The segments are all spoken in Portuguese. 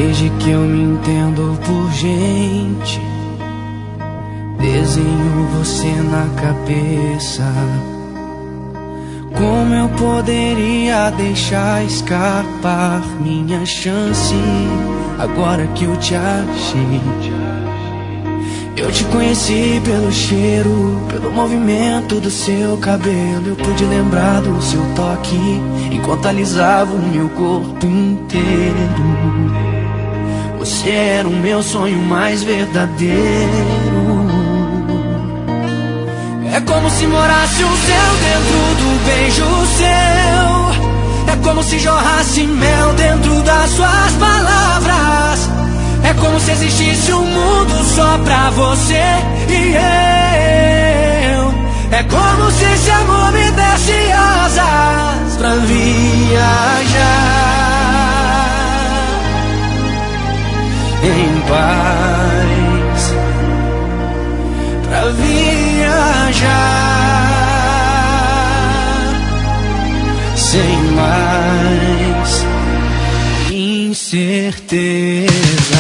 Desde que eu me entendo por gente, desenho você na cabeça. Como eu poderia deixar escapar minha chance agora que eu te achei? Eu te conheci pelo cheiro, pelo movimento do seu cabelo. Eu pude lembrar do seu toque enquanto alisava o meu corpo inteiro. Você era o meu sonho mais verdadeiro. É como se morasse o céu dentro do beijo seu. É como se jorrasse mel dentro das suas palavras. É como se existisse um mundo só pra você e eu. É como se esse amor me desse asas pra viajar em paz, pra viajar sem mais incerteza.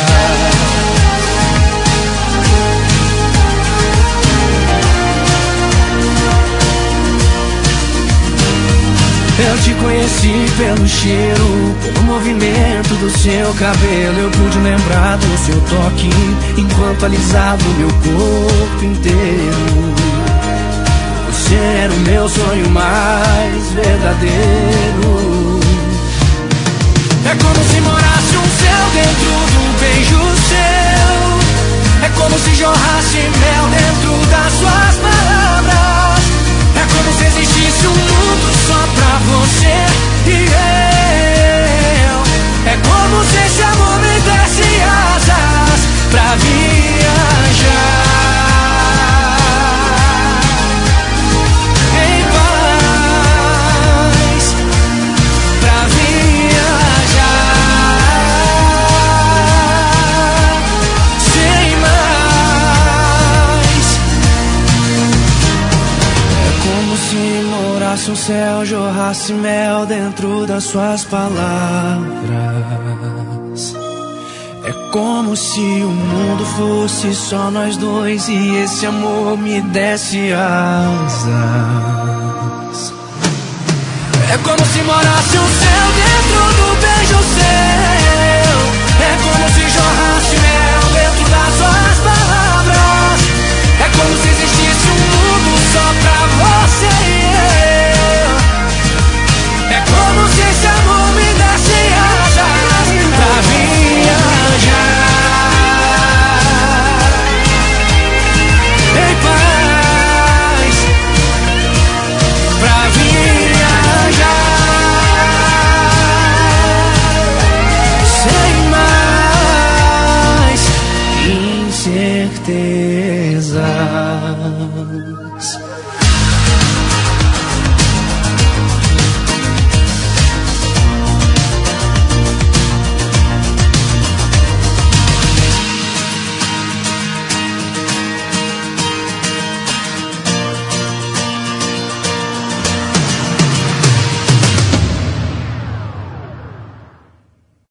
Eu te conheci pelo cheiro, pelo movimento do seu cabelo. Eu pude lembrar do seu toque enquanto alisava o meu corpo inteiro. Você era o meu sonho mais verdadeiro. É como se morasse um céu dentro do beijo seu. É como se jorrasse mel dentro das suas palavras. É como se existisse um mundo só pra você e eu. É como se esse amor me desse asas pra viajar em paz, pra viajar sem mais. É como se morasse um céu, jorrasse mel dentro das suas palavras. É como se o mundo fosse só nós dois e esse amor me desse asas. É como se morasse um céu dentro do beijo seu. É como se jorrasse mel dentro das suas palavras. É como se existisse um mundo só pra você e eu. É como se esse amor me desse asas pra viajar em paz, pra viajar sem mais incertezas.